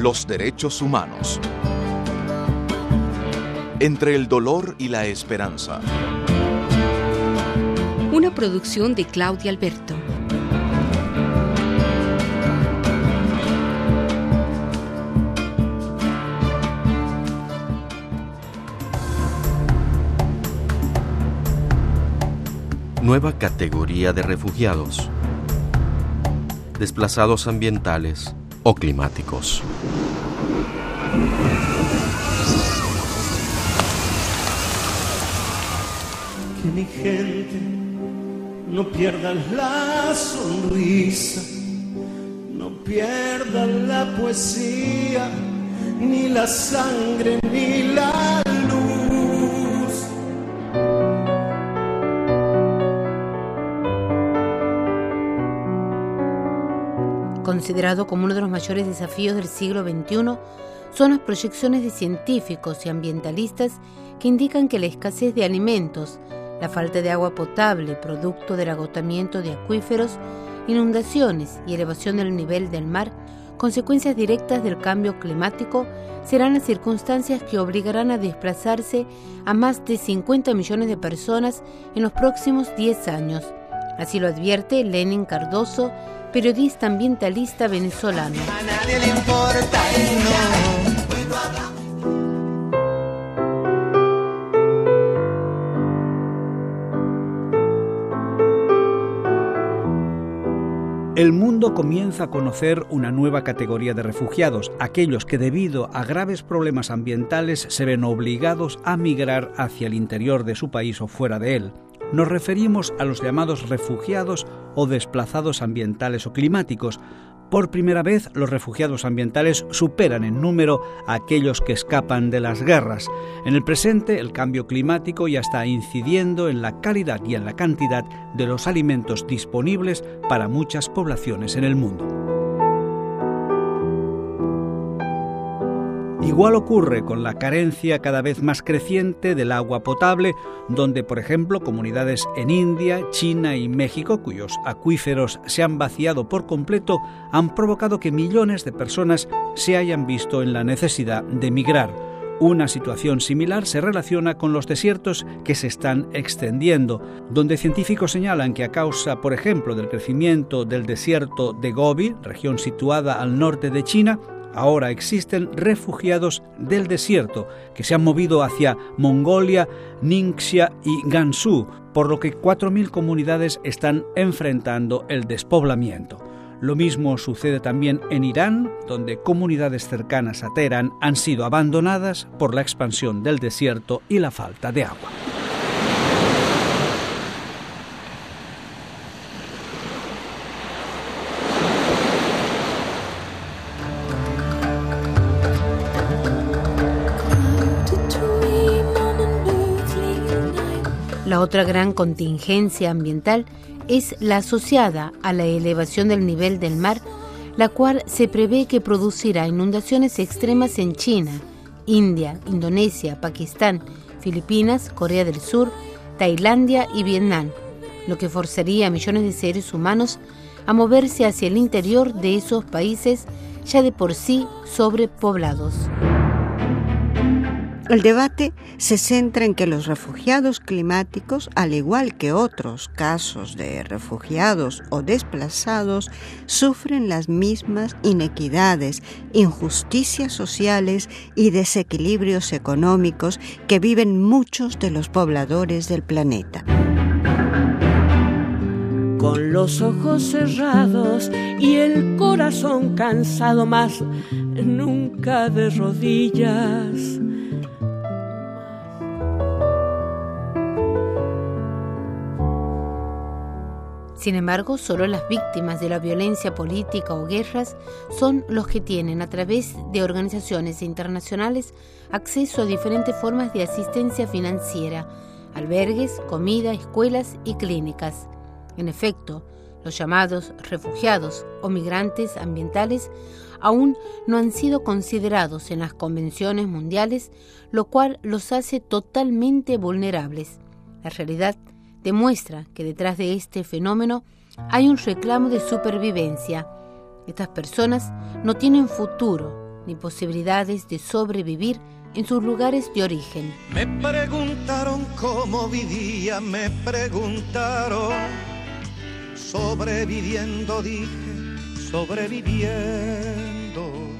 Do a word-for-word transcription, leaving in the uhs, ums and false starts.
Los derechos humanos. Entre el dolor y la esperanza. Una producción de Claudia Alberto. Nueva categoría de refugiados, desplazados ambientales o climáticos. Que mi gente no pierda la sonrisa, no pierda la poesía, ni la sangre, ni la luz. Considerado como uno de los mayores desafíos del siglo veintiuno, son las proyecciones de científicos y ambientalistas que indican que la escasez de alimentos, la falta de agua potable, producto del agotamiento de acuíferos, inundaciones y elevación del nivel del mar, consecuencias directas del cambio climático, serán las circunstancias que obligarán a desplazarse a más de cincuenta millones de personas en los próximos diez años. Así lo advierte Lenin Cardoso, periodista ambientalista venezolano. A nadie le importa y no. El mundo comienza a conocer una nueva categoría de refugiados, aquellos que debido a graves problemas ambientales se ven obligados a migrar hacia el interior de su país o fuera de él. Nos referimos a los llamados refugiados o desplazados ambientales o climáticos. Por primera vez, los refugiados ambientales superan en número a aquellos que escapan de las guerras. En el presente, el cambio climático ya está incidiendo en la calidad y en la cantidad de los alimentos disponibles para muchas poblaciones en el mundo. Igual ocurre con la carencia cada vez más creciente del agua potable, donde, por ejemplo, comunidades en India, China y México, cuyos acuíferos se han vaciado por completo, han provocado que millones de personas se hayan visto en la necesidad de migrar. Una situación similar se relaciona con los desiertos que se están extendiendo, donde científicos señalan que a causa, por ejemplo, del crecimiento del desierto de Gobi, región situada al norte de China, ahora existen refugiados del desierto que se han movido hacia Mongolia, Ningxia y Gansu, por lo que cuatro mil comunidades están enfrentando el despoblamiento. Lo mismo sucede también en Irán, donde comunidades cercanas a Teherán han sido abandonadas por la expansión del desierto y la falta de agua. La otra gran contingencia ambiental es la asociada a la elevación del nivel del mar, la cual se prevé que producirá inundaciones extremas en China, India, Indonesia, Pakistán, Filipinas, Corea del Sur, Tailandia y Vietnam, lo que forzaría a millones de seres humanos a moverse hacia el interior de esos países ya de por sí sobrepoblados. El debate se centra en que los refugiados climáticos, al igual que otros casos de refugiados o desplazados, sufren las mismas inequidades, injusticias sociales y desequilibrios económicos que viven muchos de los pobladores del planeta. Con los ojos cerrados y el corazón cansado, más nunca de rodillas. Sin embargo, solo las víctimas de la violencia política o guerras son los que tienen, a través de organizaciones internacionales, acceso a diferentes formas de asistencia financiera, albergues, comida, escuelas y clínicas. En efecto, los llamados refugiados o migrantes ambientales aún no han sido considerados en las convenciones mundiales, lo cual los hace totalmente vulnerables. La realidad demuestra que detrás de este fenómeno hay un reclamo de supervivencia. Estas personas no tienen futuro, ni posibilidades de sobrevivir en sus lugares de origen. Me preguntaron cómo vivía, me preguntaron. Sobreviviendo, dije, sobreviviendo.